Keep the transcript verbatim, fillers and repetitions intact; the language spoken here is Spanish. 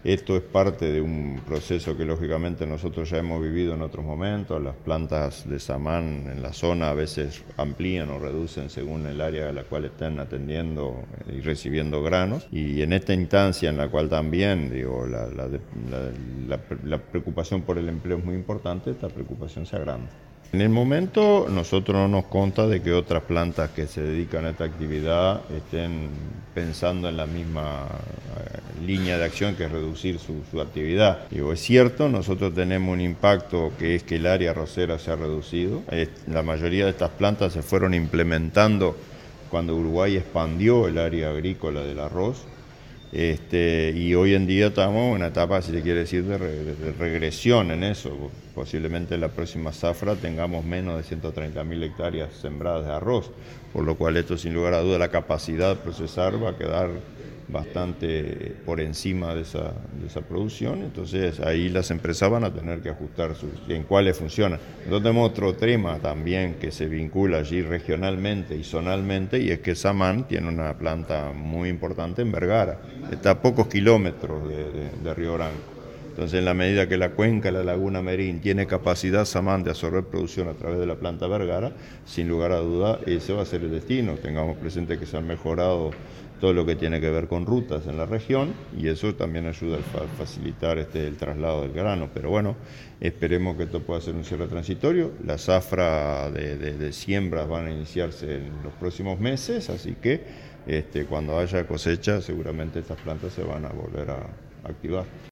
Esto es parte de un proceso que lógicamente nosotros ya hemos vivido en otros momentos. Las plantas de samán en la zona a veces amplían o reducen según el área a la cual estén atendiendo y recibiendo granos. Y en esta instancia en la cual también digo, la, la, la, la, la preocupación por el empleo es muy importante, esta preocupación se agranda. En el momento nosotros no nos consta de que otras plantas que se dedican a esta actividad estén pensando en la misma eh, línea de acción que es reducir su, su actividad. Digo, es cierto, nosotros tenemos un impacto que es que el área arrocera se ha reducido. Es, la mayoría de estas plantas se fueron implementando cuando Uruguay expandió el área agrícola del arroz. Este, y hoy en día estamos en una etapa, si se quiere decir, de, re, de regresión en eso. Posiblemente en la próxima zafra tengamos menos de ciento treinta mil hectáreas sembradas de arroz, por lo cual esto sin lugar a duda la capacidad de procesar va a quedar bastante por encima de esa, de esa producción. Entonces ahí las empresas van a tener que ajustar sus, en cuáles funcionan. Nosotros tenemos otro tema también que se vincula allí regionalmente y zonalmente, y es que Samán tiene una planta muy importante en Vergara, está a pocos kilómetros de, de, de Río Branco. Entonces, en la medida que la cuenca de la Laguna Merín tiene capacidad Samán de absorber producción a través de la planta Vergara, sin lugar a duda ese va a ser el destino. Tengamos presente que se han mejorado todo lo que tiene que ver con rutas en la región y eso también ayuda a facilitar este, el traslado del grano. Pero bueno, esperemos que esto pueda ser un cierre transitorio. La zafra de, de, de siembras van a iniciarse en los próximos meses, así que este, cuando haya cosecha seguramente estas plantas se van a volver a activar.